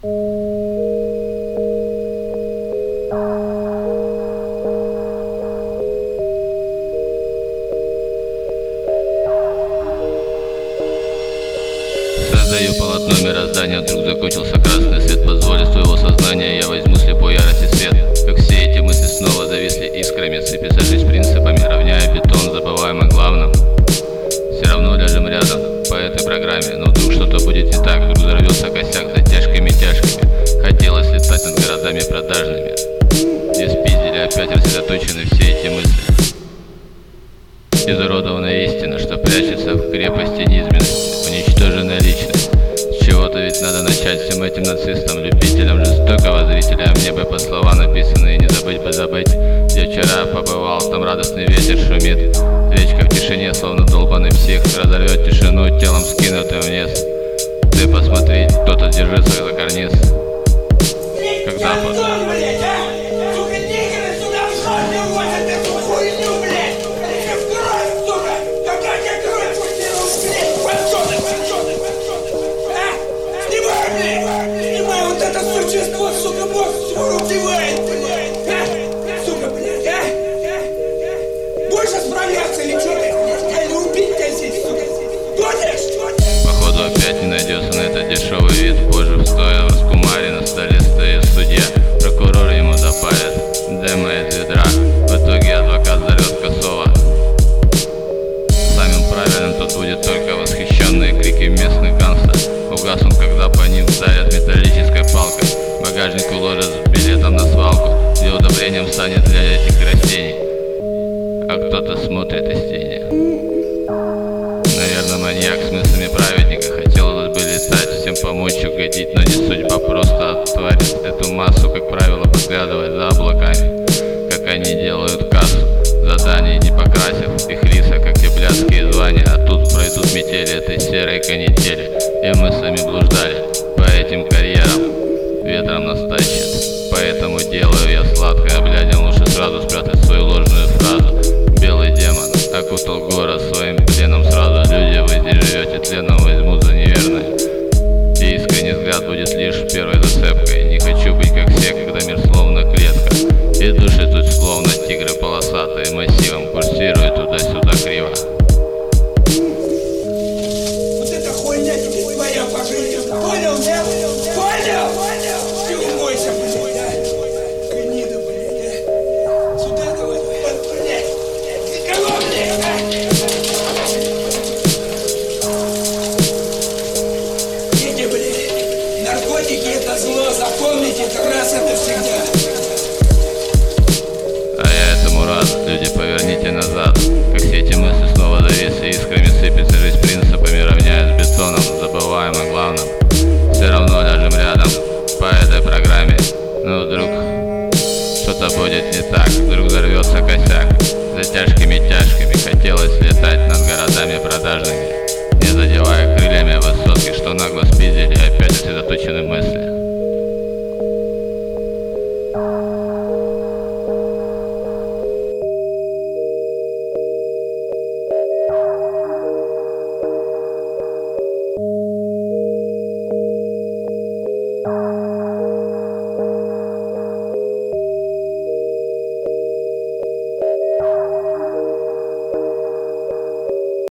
Создаю полотно мироздания, вдруг закончился красный свет. Позволю своего сознания, я возьму слепой ярости свет. Как все эти мысли снова зависли искрами, сыпется жизнь принципами, равняя бетон, забываем о главном. Все равно ляжем рядом по этой программе, но вдруг что-то будет не так. Вдруг взорвется косяк за тяжкими. Хотелось летать над городами продажными, где спиздили опять рассредоточены все эти мысли. Изуродованная истина, что прячется в крепости низменности, уничтоженная личность. С чего-то ведь надо начать всем этим нацистам, любителям жестокого зрителя. Мне бы под слова написанные не забыть бы забыть. Где вчера побывал, там радостный ветер шумит. Речка в тишине, словно долбанный псих, разорвет тишину телом скинутым вниз. Ты посмотри, кто-то держится за карниз. Когда вот это существо, сука, мозг всего убивает, блядь, сука, блядь, Будешь справляться или что ты? Или убить тебя здесь, сука? Тонешь? Походу опять не найдется на это дешевый вид. Позже, стоя в раскумаре, на столе стоит судья. Прокурор ему допалит дыма из ведра. В итоге адвокат зарет косово. Самым правильным тут будет только восхищенные крики местных гангстеров. Угаснут, когда по ним вдарят металлической палкой. Багажник уложат с билетом на свалку, где удобрением станет для этих растений. А кто-то смотрит из тени. Наверное, маньяк с мыслями праведника. Хотелось бы летать, всем помочь, угодить, но не судьба, просто оттворить эту массу, как правило, подглядывать за облаками, как они делают кассу, заданий не покрасив их лица, как те блядские звания. А тут пройдут метели этой серой канители, и мыслями блуждали по этим карьерам, ветром нас тащит. Поэтому делаю я сладкое, блядям лучше сразу спрятать свою ложную фразу. Белый демон окутал город своим пленом сразу. Люди, вы здесь живете тленом, возьмут за неверное. И искренний взгляд будет лишь первой зацепкой. Не хочу быть как все, когда мир словно клетка, и души тут словно тигры полосатые, массивом курсируют туда-сюда криво. Вот эта хуйня тебе твоя по жизни. Понял, нет? Понял? Ты умойся, блядь, гнида, блядь, Сюда давай, блядь. Кого, блядь, Дети, блядь, наркотики это зло, запомните это раз это всегда. А я этому рад, люди, поверните назад. Как все эти мысли снова зависли искрами, сыпется жизнь принципами, равняя с бетоном, забываем о главном. Все равно даже